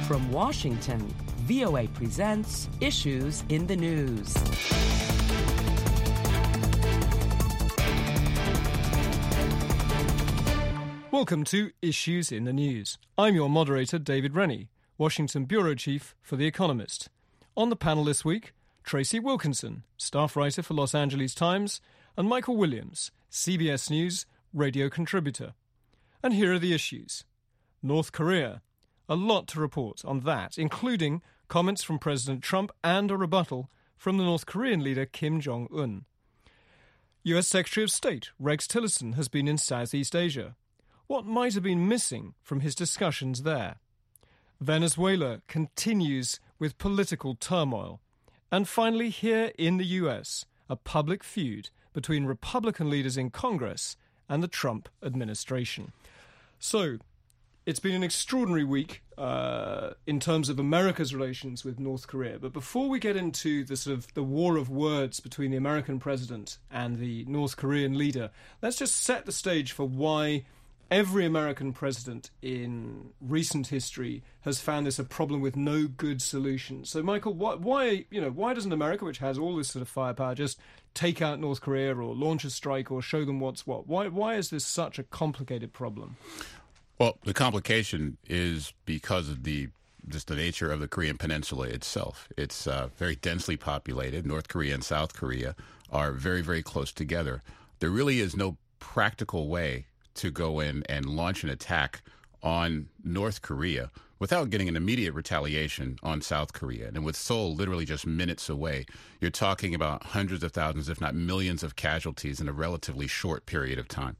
From Washington, VOA presents Issues in the News. Welcome to Issues in the News. I'm your moderator, David Rennie, Washington Bureau Chief for The Economist. On the panel this week, Tracy Wilkinson, staff writer for Los Angeles Times, and Michael Williams, CBS News radio contributor. And here are the issues. North Korea. A lot to report on that, including comments from President Trump and a rebuttal from the North Korean leader Kim Jong-un. US Secretary of State Rex Tillerson has been in Southeast Asia. What might have been missing from his discussions there? Venezuela continues with political turmoil. And finally, here in the US, a public feud between Republican leaders in Congress and the Trump administration. So, it's been an extraordinary week in terms of America's relations with North Korea. But before we get into the war of words between the American president and the North Korean leader, let's just set the stage for why every American president in recent history has found this a problem with no good solution. So, Michael, why doesn't America, which has all this sort of firepower, just take out North Korea or launch a strike or show them what's what? Why is this such a complicated problem? Well, the complication is because of the nature of the Korean Peninsula itself. It's very densely populated. North Korea and South Korea are very, very close together. There really is no practical way to go in and launch an attack on North Korea without getting an immediate retaliation on South Korea. And with Seoul literally just minutes away, you're talking about hundreds of thousands, if not millions of casualties in a relatively short period of time.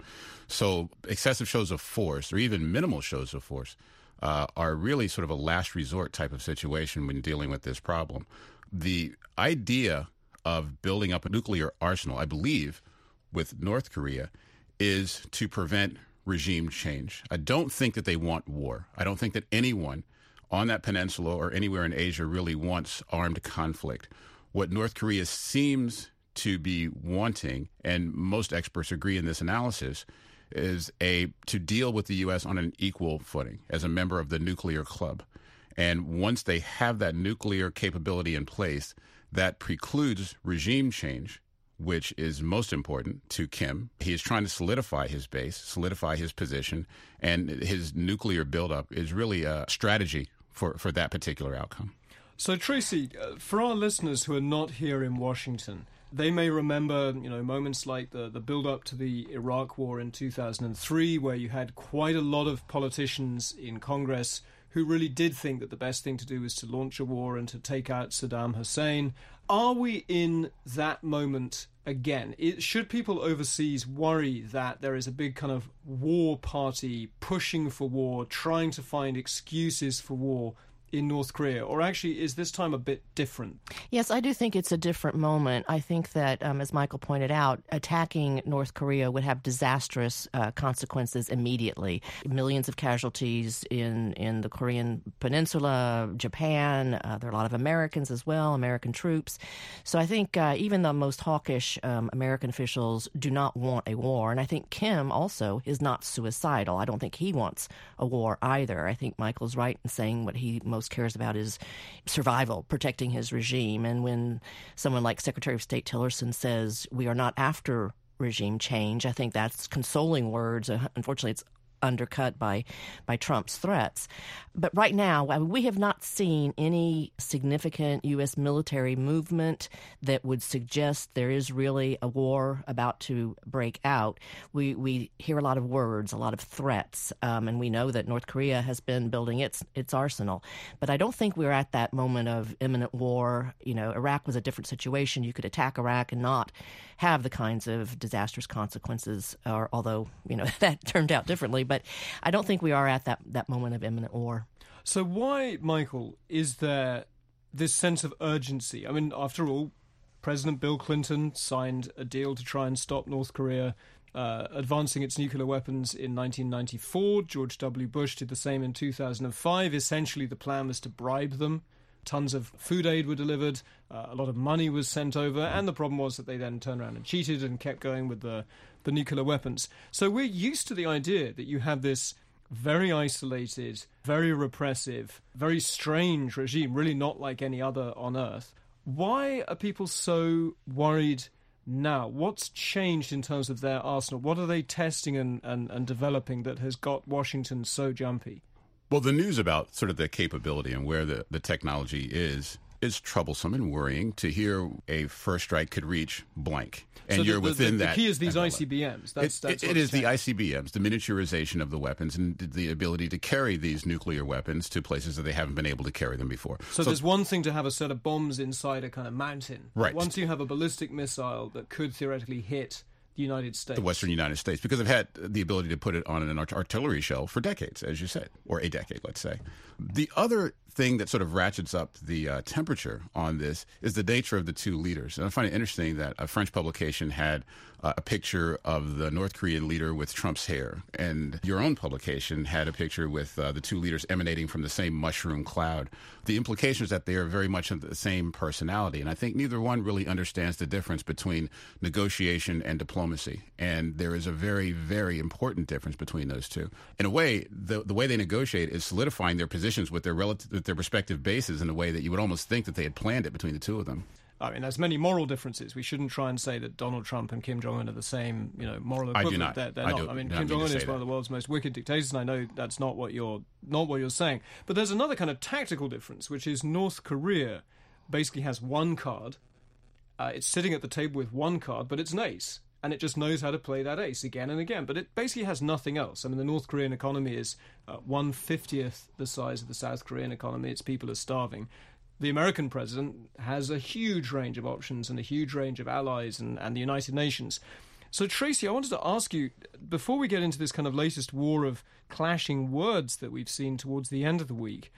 So excessive shows of force, or even minimal shows of force, are really sort of a last resort type of situation when dealing with this problem. The idea of building up a nuclear arsenal, I believe, with North Korea is to prevent regime change. I don't think that they want war. I don't think that anyone on that peninsula or anywhere in Asia really wants armed conflict. What North Korea seems to be wanting, and most experts agree in this analysis, is to deal with the U.S. on an equal footing as a member of the nuclear club. And once they have that nuclear capability in place, that precludes regime change, which is most important to Kim. He is trying to solidify his base, solidify his position, and his nuclear buildup is really a strategy for that particular outcome. So, Tracy, for our listeners who are not here in Washington, they may remember, moments like the build-up to the Iraq War in 2003, where you had quite a lot of politicians in Congress who really did think that the best thing to do was to launch a war and to take out Saddam Hussein. Are we in that moment again? Should people overseas worry that there is a big kind of war party pushing for war, trying to find excuses for war in North Korea? Or actually, is this time a bit different? Yes, I do think it's a different moment. I think that, as Michael pointed out, attacking North Korea would have disastrous consequences immediately. Millions of casualties in the Korean Peninsula, Japan. There are a lot of Americans as well, American troops. So I think even the most hawkish American officials do not want a war. And I think Kim also is not suicidal. I don't think he wants a war either. I think Michael's right in saying what he most cares about is survival, protecting his regime. And when someone like Secretary of State Tillerson says we are not after regime change, I think that's consoling words. Unfortunately, it's undercut by Trump's threats. But right now, we have not seen any significant U.S. military movement that would suggest there is really a war about to break out. We hear a lot of words, a lot of threats, and we know that North Korea has been building its arsenal. But I don't think we're at that moment of imminent war. Iraq was a different situation. You could attack Iraq and not have the kinds of disastrous consequences, although, that turned out differently. But I don't think we are at that moment of imminent war. So why, Michael, is there this sense of urgency? I mean, after all, President Bill Clinton signed a deal to try and stop North Korea advancing its nuclear weapons in 1994. George W. Bush did the same in 2005. Essentially, the plan was to bribe them. Tons of food aid were delivered, a lot of money was sent over, and the problem was that they then turned around and cheated and kept going with the nuclear weapons. So we're used to the idea that you have this very isolated, very repressive, very strange regime, really not like any other on earth. Why are people so worried now? What's changed in terms of their arsenal? What are they testing and developing that has got Washington so jumpy? Well, the news about sort of the capability and where the technology is troublesome and worrying. To hear a first strike could reach blank, and so you're within that. The key is these ICBMs. It is the ICBMs, the miniaturization of the weapons, and the ability to carry these nuclear weapons to places that they haven't been able to carry them before. So there's one thing to have a set of bombs inside a kind of mountain. Right. Once you have a ballistic missile that could theoretically hit the United States. The Western United States, because they've had the ability to put it on an artillery shell for decades, as you said, or a decade, let's say. The other thing that sort of ratchets up the temperature on this is the nature of the two leaders. And I find it interesting that a French publication had a picture of the North Korean leader with Trump's hair, and your own publication had a picture with the two leaders emanating from the same mushroom cloud. The implication is that they are very much of the same personality, and I think neither one really understands the difference between negotiation and diplomacy. And there is a very, very important difference between those two. In a way, the way they negotiate is solidifying their positions with their respective bases in a way that you would almost think that they had planned it between the two of them. I mean, there's many moral differences. We shouldn't try and say that Donald Trump and Kim Jong-un are the same, moral equivalent. I do not. They're not. I mean, Kim Jong-un is one of the world's most wicked dictators, and I know that's not what you're saying. But there's another kind of tactical difference, which is North Korea basically has one card. It's sitting at the table with one card, but it's an ace. And it just knows how to play that ace again and again. But it basically has nothing else. I mean, the North Korean economy is 1/50th the size of the South Korean economy. Its people are starving. The American president has a huge range of options and a huge range of allies and the United Nations. So, Tracy, I wanted to ask you, before we get into this kind of latest war of clashing words that we've seen towards the end of the week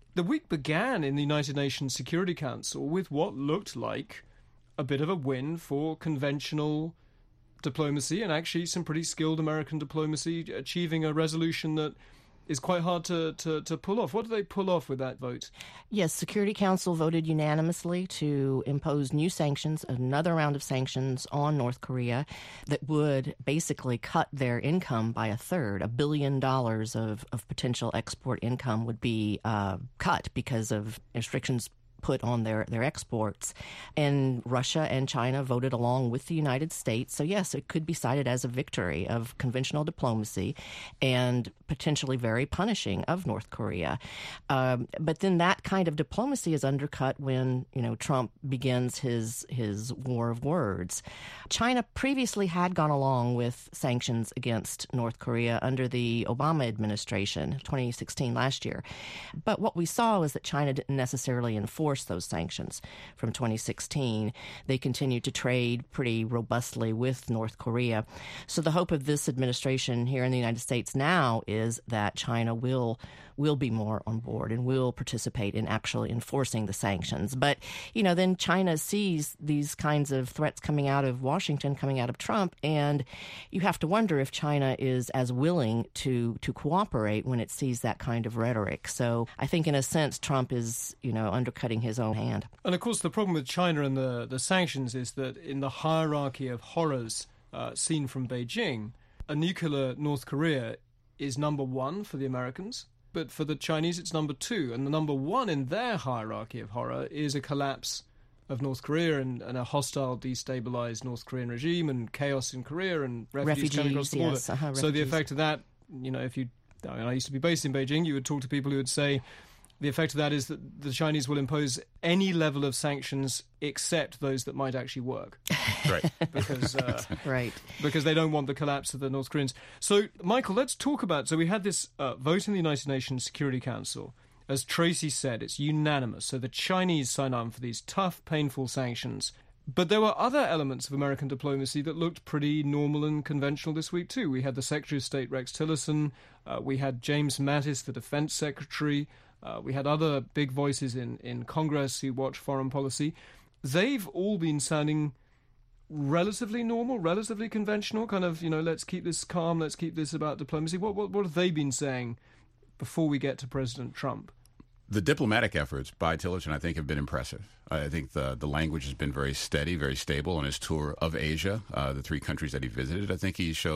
began in the United Nations Security Council with what looked like a bit of a win for conventional diplomacy and actually some pretty skilled American diplomacy achieving a resolution that is quite hard to pull off. What did they pull off with that vote? Yes, Security Council voted unanimously to impose new sanctions, another round of sanctions on North Korea that would basically cut their income by a third. $1 billion of potential export income would be cut because of restrictions put on their exports. And Russia and China voted along with the United States. So, yes, it could be cited as a victory of conventional diplomacy and potentially very punishing of North Korea. But then that kind of diplomacy is undercut when, Trump begins his war of words. China previously had gone along with sanctions against North Korea under the Obama administration, 2016, last year. But what we saw was that China didn't necessarily enforce those sanctions from 2016. They continued to trade pretty robustly with North Korea. So the hope of this administration here in the United States now is that China will be more on board and will participate in actually enforcing the sanctions. But, then China sees these kinds of threats coming out of Washington, coming out of Trump, and you have to wonder if China is as willing to cooperate when it sees that kind of rhetoric. So I think in a sense Trump is, undercutting his own hand. And of course the problem with China and the sanctions is that in the hierarchy of horrors seen from Beijing, a nuclear North Korea is number one for the Americans. But for the Chinese, it's number two. And the number one in their hierarchy of horror is a collapse of North Korea and a hostile, destabilized North Korean regime and chaos in Korea and refugees coming across the border. Yes, so the effect of that, I used to be based in Beijing, you would talk to people who would say the effect of that is that the Chinese will impose any level of sanctions except those that might actually work. Right. Because, right. Because they don't want the collapse of the North Koreans. So, Michael, let's talk about... So we had this vote in the United Nations Security Council. As Tracy said, it's unanimous. So the Chinese sign on for these tough, painful sanctions. But there were other elements of American diplomacy that looked pretty normal and conventional this week, too. We had the Secretary of State, Rex Tillerson. We had James Mattis, the Defense Secretary. We had other big voices in Congress who watch foreign policy. They've all been sounding relatively normal, relatively conventional, kind of, let's keep this calm, let's keep this about diplomacy. What have they been saying before we get to President Trump? The diplomatic efforts by Tillerson, I think, have been impressive. I think the language has been very steady, very stable on his tour of Asia, the three countries that he visited. I think he showed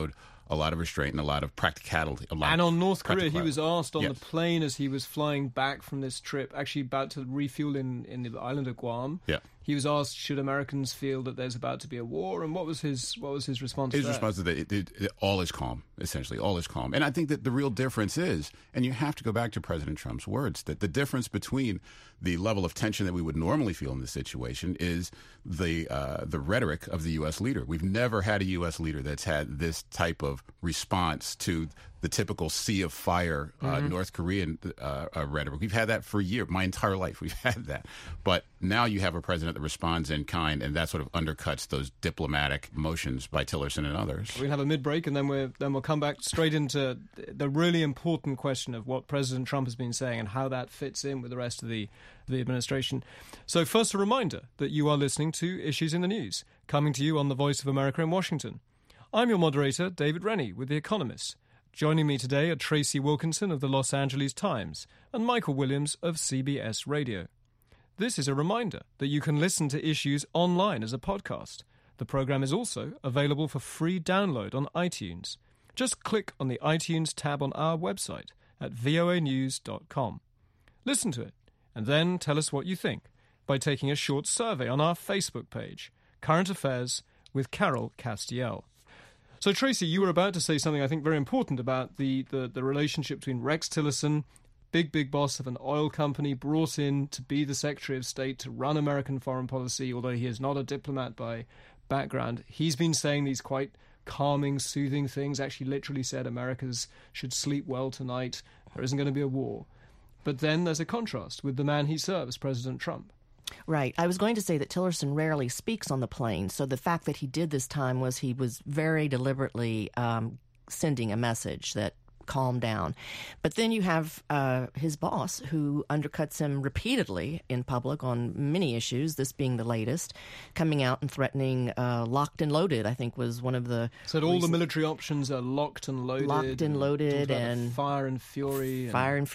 a lot of restraint and a lot of practicality. And on North Korea, he was asked on Yes. the plane as he was flying back from this trip, actually about to refuel in the island of Guam. Yeah. He was asked, should Americans feel that there's about to be a war? And what was his response to His that? response is that all is calm, essentially. All is calm. And I think that the real difference is, and you have to go back to President Trump's words, that the difference between the level of tension that we would normally feel in this situation is the rhetoric of the U.S. leader. We've never had a U.S. leader that's had this type of response to the typical sea of fire North Korean rhetoric. We've had that for years. My entire life we've had that. But now you have a president that responds in kind, and that sort of undercuts those diplomatic motions by Tillerson and others. We'll have a mid-break, and then we'll come back straight into the really important question of what President Trump has been saying and how that fits in with the rest of the administration. So first, a reminder that you are listening to Issues in the News, coming to you on the Voice of America in Washington. I'm your moderator, David Rennie, with The Economist. Joining me today are Tracy Wilkinson of the Los Angeles Times and Michael Williams of CBS Radio. This is a reminder that you can listen to Issues online as a podcast. The program is also available for free download on iTunes. Just click on the iTunes tab on our website at voanews.com. Listen to it, and then tell us what you think by taking a short survey on our Facebook page, Current Affairs with Carol Castiel. So, Tracy, you were about to say something I think very important about the relationship between Rex Tillerson, big boss of an oil company, brought in to be the Secretary of State to run American foreign policy, although he is not a diplomat by background. He's been saying these quite calming, soothing things, actually literally said Americans should sleep well tonight, there isn't going to be a war. But then there's a contrast with the man he serves, President Trump. Right. I was going to say that Tillerson rarely speaks on the plane, so the fact that he did this time was he was very deliberately sending a message that calm down. But then you have his boss, who undercuts him repeatedly in public on many issues, this being the latest, coming out and threatening locked and loaded, I think was one of the... Said all the military options are locked and loaded. Locked and loaded and... Fire and fury.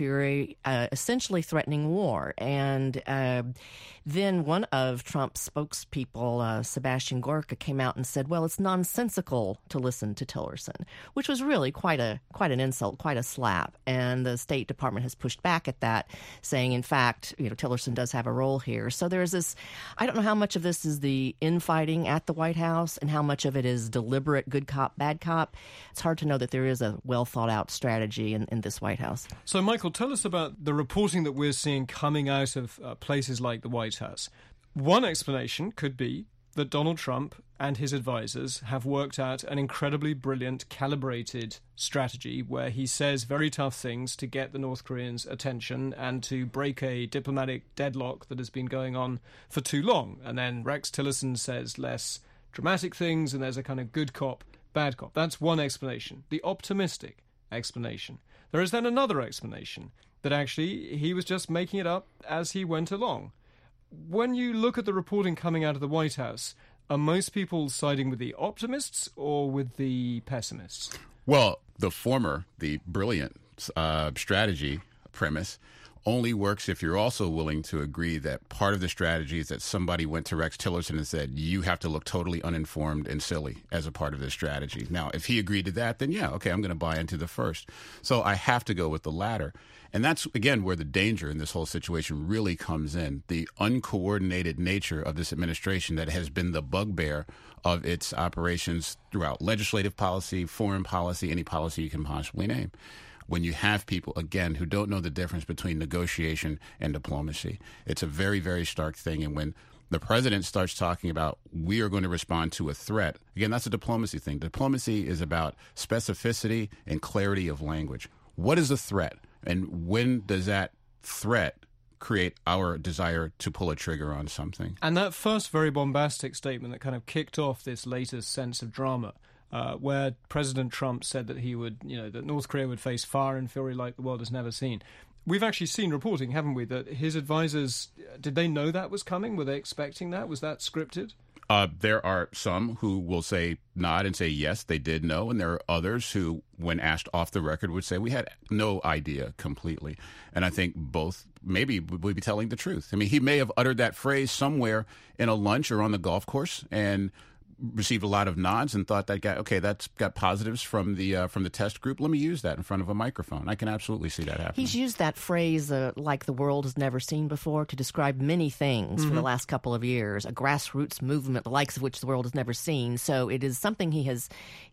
Essentially threatening war. And then one of Trump's spokespeople, Sebastian Gorka, came out and said, well, it's nonsensical to listen to Tillerson, which was really quite an insult, quite a slap. And the State Department has pushed back at that, saying, in fact, Tillerson does have a role here. So there's this, I don't know how much of this is the infighting at the White House and how much of it is deliberate good cop, bad cop. It's hard to know that there is a well-thought-out strategy in this White House. So, Michael, tell us about the reporting that we're seeing coming out of places like the White House. One explanation could be that Donald Trump and his advisors have worked out an incredibly brilliant, calibrated strategy where he says very tough things to get the North Koreans' attention and to break a diplomatic deadlock that has been going on for too long. And then Rex Tillerson says less dramatic things, and there's a kind of good cop, bad cop. That's one explanation, the optimistic explanation. There is then another explanation that actually he was just making it up as he went along. When you look at the reporting coming out of the White House, are most people siding with the optimists or with the pessimists? Well, the former, the brilliant strategy premise, only works if you're also willing to agree that part of the strategy is that somebody went to Rex Tillerson and said, you have to look totally uninformed and silly as a part of this strategy. Now, if he agreed to that, then yeah, okay, I'm going to buy into the first. So I have to go with the latter. And that's, again, where the danger in this whole situation really comes in, the uncoordinated nature of this administration that has been the bugbear of its operations throughout legislative policy, foreign policy, any policy you can possibly name. When you have people, again, who don't know the difference between negotiation and diplomacy, it's a very, very stark thing. And when the president starts talking about we are going to respond to a threat, again, that's a diplomacy thing. Diplomacy is about specificity and clarity of language. What is a threat? And when does that threat create our desire to pull a trigger on something? And that first very bombastic statement that kind of kicked off this latest sense of drama, where President Trump said that he would, that North Korea would face fire and fury like the world has never seen. We've actually seen reporting, haven't we, that his advisors, did they know that was coming? Were they expecting that? Was that scripted? There are some who will say nod and say, yes, they did know. And there are others who, when asked off the record, would say we had no idea completely. And I think both maybe would be telling the truth. I mean, he may have uttered that phrase somewhere in a lunch or on the golf course. And received a lot of nods and thought that's got positives from the test group. Let me use that in front of a microphone. I can absolutely see that happening. He's used that phrase, like the world has never seen before, to describe many things for the last couple of years, a grassroots movement, the likes of which the world has never seen. So it is something he's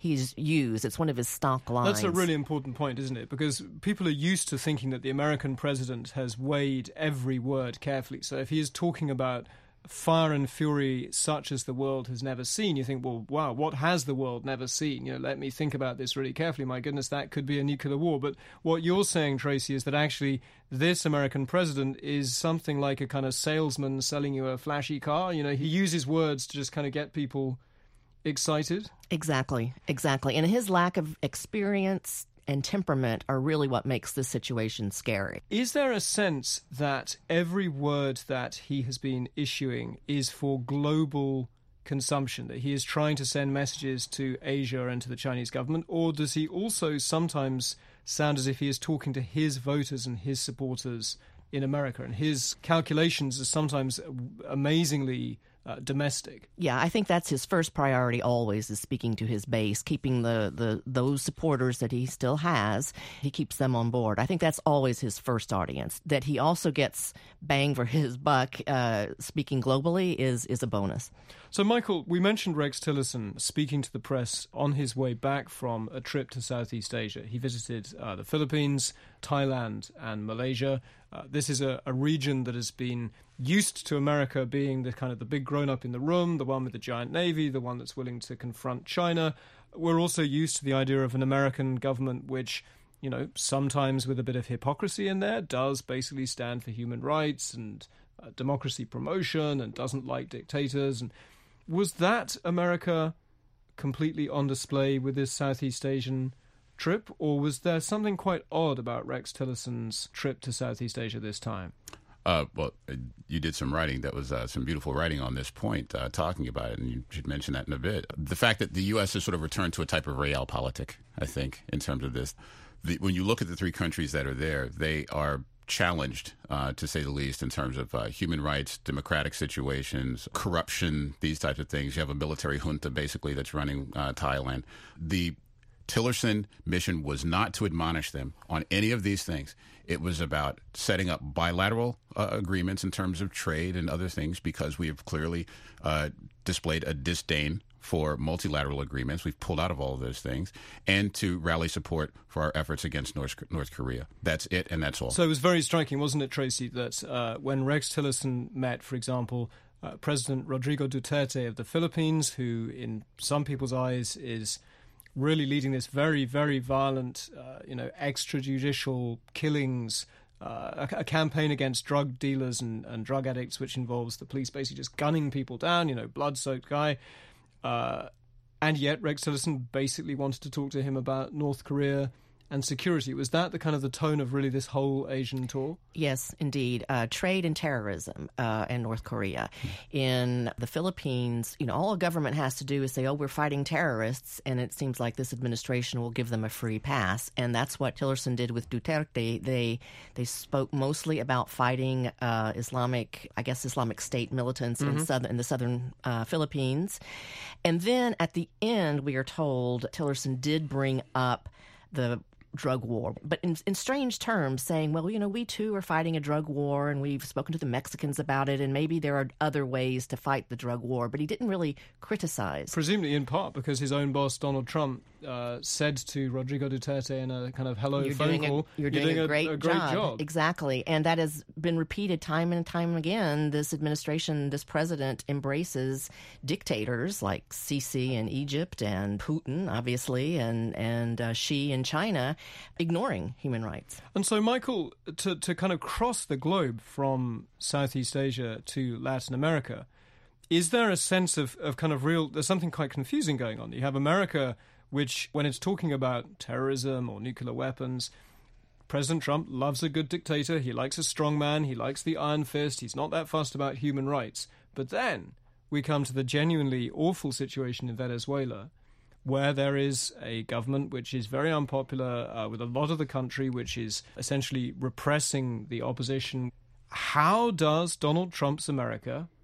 used. It's one of his stock lines. That's a really important point, isn't it? Because people are used to thinking that the American president has weighed every word carefully. So if he is talking about fire and fury such as the world has never seen, you think, well, wow, what has the world never seen? Let me think about this really carefully. My goodness, that could be a nuclear war. But what you're saying, Tracy, is that actually this American president is something like a kind of salesman selling you a flashy car. He uses words to just kind of get people excited. Exactly. And his lack of experience and temperament are really what makes this situation scary. Is there a sense that every word that he has been issuing is for global consumption, that he is trying to send messages to Asia and to the Chinese government, or does he also sometimes sound as if he is talking to his voters and his supporters in America, and his calculations are sometimes amazingly domestic? Yeah, I think that's his first priority always, is speaking to his base, keeping those supporters that he still has, he keeps them on board. I think that's always his first audience. That he also gets bang for his buck speaking globally is a bonus. So, Michael, we mentioned Rex Tillerson speaking to the press on his way back from a trip to Southeast Asia. He visited the Philippines, Thailand, and Malaysia. This is a region that has been used to America being the kind of the big grown-up in the room, the one with the giant navy, the one that's willing to confront China. We're also used to the idea of an American government which, sometimes with a bit of hypocrisy in there, does basically stand for human rights and democracy promotion and doesn't like dictators. And was that America completely on display with this Southeast Asian trip, or was there something quite odd about Rex Tillerson's trip to Southeast Asia this time? Well, you did some writing that was some beautiful writing on this point, talking about it, and you should mention that in a bit. The fact that the U.S. has sort of returned to a type of realpolitik, I think, in terms of this. When you look at the three countries that are there, they are challenged, to say the least, in terms of human rights, democratic situations, corruption, these types of things. You have a military junta, basically, that's running Thailand. The Tillerson mission was not to admonish them on any of these things. It was about setting up bilateral agreements in terms of trade and other things, because we have clearly displayed a disdain for multilateral agreements. We've pulled out of all of those things, and to rally support for our efforts against North Korea. That's it, and that's all. So it was very striking, wasn't it, Tracy, that when Rex Tillerson met, for example, President Rodrigo Duterte of the Philippines, who in some people's eyes is really leading this very, very violent, extrajudicial killings, a campaign against drug dealers and drug addicts, which involves the police basically just gunning people down, blood-soaked guy. And yet Rex Tillerson basically wanted to talk to him about North Korea and security. Was that the kind of the tone of really this whole Asian tour? Yes, indeed. Trade and terrorism and North Korea. In the Philippines, all a government has to do is say, we're fighting terrorists, and it seems like this administration will give them a free pass. And that's what Tillerson did with Duterte. They spoke mostly about fighting Islamic State militants in the southern Philippines. And then at the end, we are told Tillerson did bring up the drug war, but in strange terms, saying, well, we too are fighting a drug war, and we've spoken to the Mexicans about it, and maybe there are other ways to fight the drug war, but he didn't really criticize. Presumably in part because his own boss, Donald Trump, said to Rodrigo Duterte in a kind of hello phone call, you're doing a great job. Exactly. And that has been repeated time and time again. This administration, this president embraces dictators like Sisi in Egypt and Putin, obviously, and Xi in China, ignoring human rights. And so, Michael, to kind of cross the globe from Southeast Asia to Latin America, is there a sense of kind of there's something quite confusing going on? You have America, which, when it's talking about terrorism or nuclear weapons, President Trump loves a good dictator. He likes a strong man. He likes the iron fist. He's not that fussed about human rights. But then we come to the genuinely awful situation in Venezuela, where there is a government which is very unpopular with a lot of the country, which is essentially repressing the opposition. How does Donald Trump's America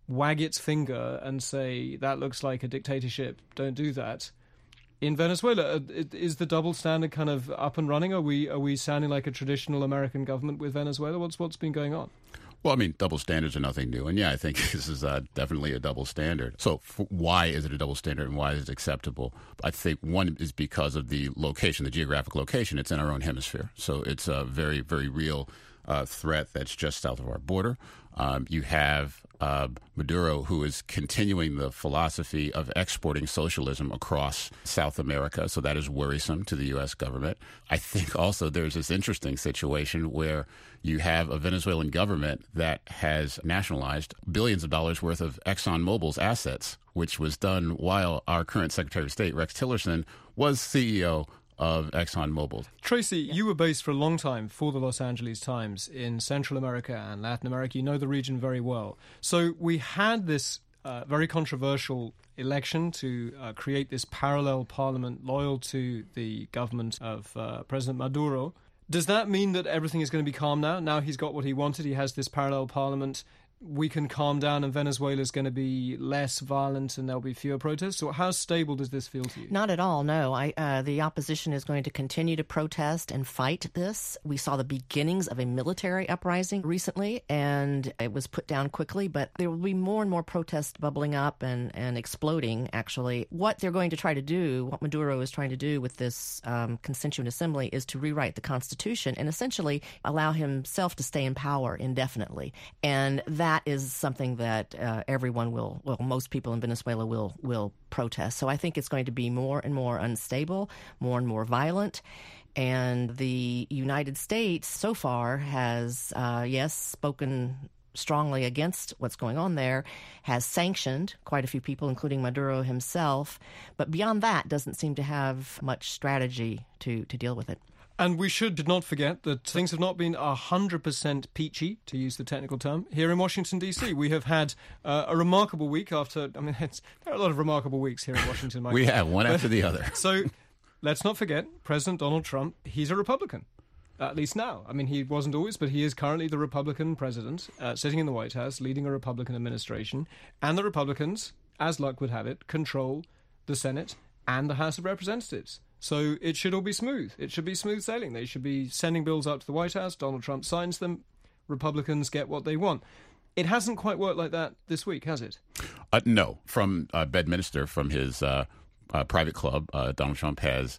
wag its finger and say, that looks like a dictatorship, don't do that. In Venezuela, is the double standard kind of up and running? Are we sounding like a traditional American government with Venezuela? What's been going on? Well, I mean, double standards are nothing new. And yeah, I think this is definitely a double standard. So why is it a double standard and why is it acceptable? I think one is because of the location, the geographic location. It's in our own hemisphere. So it's a very, very real threat that's just south of our border. You have Maduro, who is continuing the philosophy of exporting socialism across South America. So that is worrisome to the U.S. government. I think also there's this interesting situation where you have a Venezuelan government that has nationalized billions of dollars worth of ExxonMobil's assets, which was done while our current Secretary of State, Rex Tillerson, was CEO of ExxonMobil. Tracy, you were based for a long time for the Los Angeles Times in Central America and Latin America. You know the region very well. So we had this very controversial election to create this parallel parliament loyal to the government of President Maduro. Does that mean that everything is going to be calm now? Now he's got what he wanted. He has this parallel parliament. We can calm down and Venezuela is going to be less violent and there'll be fewer protests? So how stable does this feel to you? Not at all, no. The opposition is going to continue to protest and fight this. We saw the beginnings of a military uprising recently, and it was put down quickly, but there will be more and more protests bubbling up and exploding, actually. What they're going to try to do, what Maduro is trying to do with this Constituent Assembly is to rewrite the Constitution and essentially allow himself to stay in power indefinitely. And that is something that most people in Venezuela will protest. So I think it's going to be more and more unstable, more and more violent. And the United States so far has, spoken strongly against what's going on there, has sanctioned quite a few people, including Maduro himself. But beyond that, doesn't seem to have much strategy to deal with it. And we should not forget that things have not been 100% peachy, to use the technical term, here in Washington, D.C. We have had a remarkable week after... there are a lot of remarkable weeks here in Washington, Michael. We have, one after the other. So let's not forget, President Donald Trump, he's a Republican, at least now. I mean, he wasn't always, but he is currently the Republican president, sitting in the White House, leading a Republican administration. And the Republicans, as luck would have it, control the Senate and the House of Representatives. So it should all be smooth. It should be smooth sailing. They should be sending bills up to the White House. Donald Trump signs them. Republicans get what they want. It hasn't quite worked like that this week, has it? No. From Bedminster, from his private club, Donald Trump has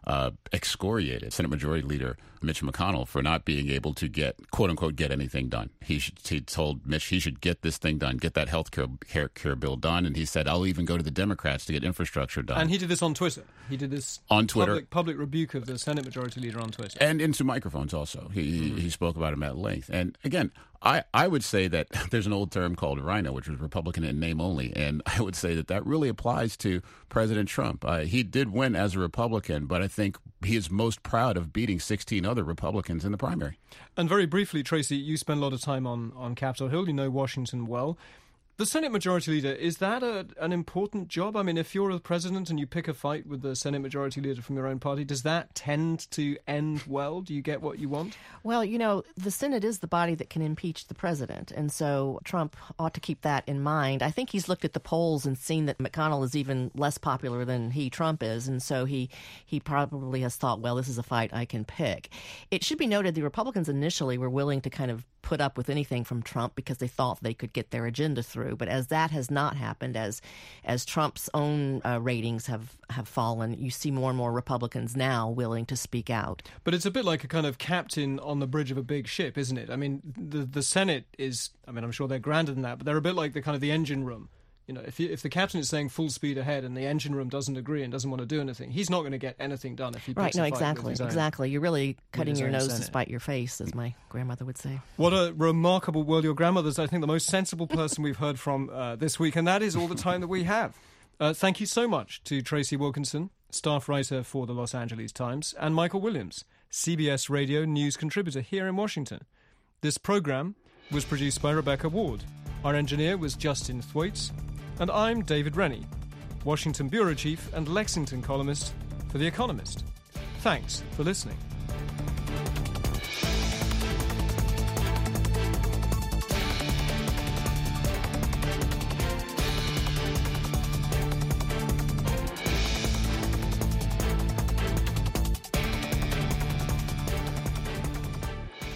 excoriated Senate Majority Leader Mitch McConnell for not being able to get, quote unquote, get anything done. He told Mitch he should get this thing done, get that health care bill done, and he said, I'll even go to the Democrats to get infrastructure done. And he did this on Twitter. He did this on Twitter. Public rebuke of the Senate Majority Leader on Twitter. And into microphones also. He spoke about him at length. And again, I would say that there's an old term called rhino, which was Republican in name only, and I would say that really applies to President Trump. He did win as a Republican, but I think he is most proud of beating 16 other Republicans in the primary. And very briefly, Tracy, you spend a lot of time on Capitol Hill. You know Washington well. The Senate Majority Leader, is that an important job? I mean, if you're the president and you pick a fight with the Senate Majority Leader from your own party, does that tend to end well? Do you get what you want? Well, the Senate is the body that can impeach the president, and so Trump ought to keep that in mind. I think he's looked at the polls and seen that McConnell is even less popular than Trump is, and so he probably has thought, well, this is a fight I can pick. It should be noted the Republicans initially were willing to kind of put up with anything from Trump because they thought they could get their agenda through. But as that has not happened, as Trump's own ratings have fallen, you see more and more Republicans now willing to speak out. But it's a bit like a kind of captain on the bridge of a big ship, isn't it? I mean, the Senate is, I'm sure they're grander than that, but they're a bit like the engine room. If the captain is saying full speed ahead and the engine room doesn't agree and doesn't want to do anything, he's not going to get anything done if he picks a fight with his own. Exactly. You're really cutting your nose Senate. to spite your face, as my grandmother would say. What a remarkable world. Your grandmother's, I think, the most sensible person we've heard from this week, and that is all the time that we have. Thank you so much to Tracy Wilkinson, staff writer for the Los Angeles Times, and Michael Williams, CBS Radio news contributor here in Washington. This program was produced by Rebecca Ward. Our engineer was Justin Thwaites. And I'm David Rennie, Washington bureau chief and Lexington columnist for The Economist. Thanks for listening.